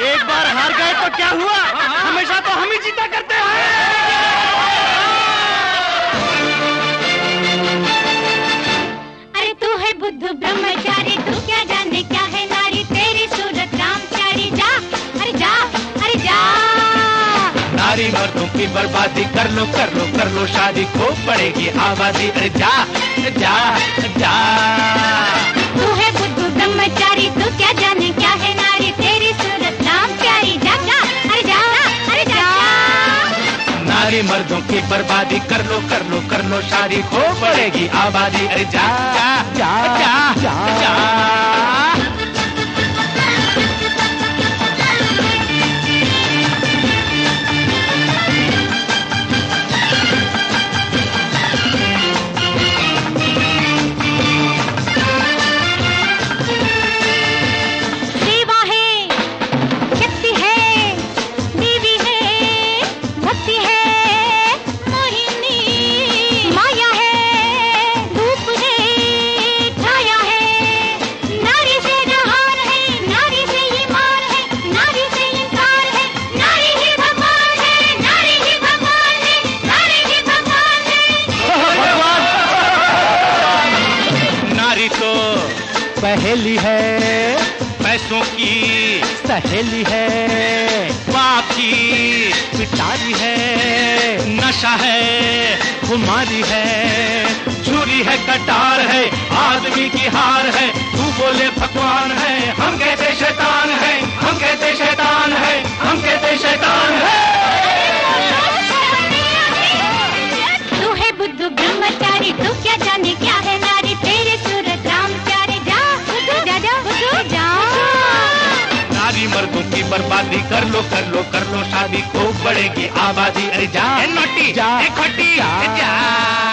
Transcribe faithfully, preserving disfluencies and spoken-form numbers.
एक बार हार गए तो क्या हुआ, हमेशा तो हम ही जीता करते हैं। अरे तू है बुद्ध ब्रह्मचारी, तू क्या जाने क्या है नारी, तेरी सूरत रामचारी। जा अरे जा अरे जा। नारी मर्दों की बर्बादी कर लो कर लो कर लो शादी, खूब बढ़ेगी आबादी। अरे जा जा जा। तू है बुद्ध ब्रह्मचारी, तू क्या जाने क्या है नारी, तेरी सूरत रामचारी। जा जा अरे जा अरे जा। नारी मर्दों की बर्बादी कर लो कर लो कर लो शादी, खूब बढ़ेगी आबादी। अरे जा जा जा जा जा। पहेली है, पैसों की सहेली है, बाप की पिटारी है, नशा है खुमारी है, छुरी है कटार है, आदमी की हार है। तू बोले भगवान है, हम कहते शैतान है, हम कहते शैतान है, हम कहते शैतान है। तू है बुद्ध ब्रह्मचारी, तू क्या जाने क्या है नारी, तेरे सूरत रामचारी। जा जा जा बुद्ध जा। नारी मर्दों की बर्बादी कर लो कर लो कर लो शादी, खूब बढ़ेगी आबादी। अरे जा जा जा, जा।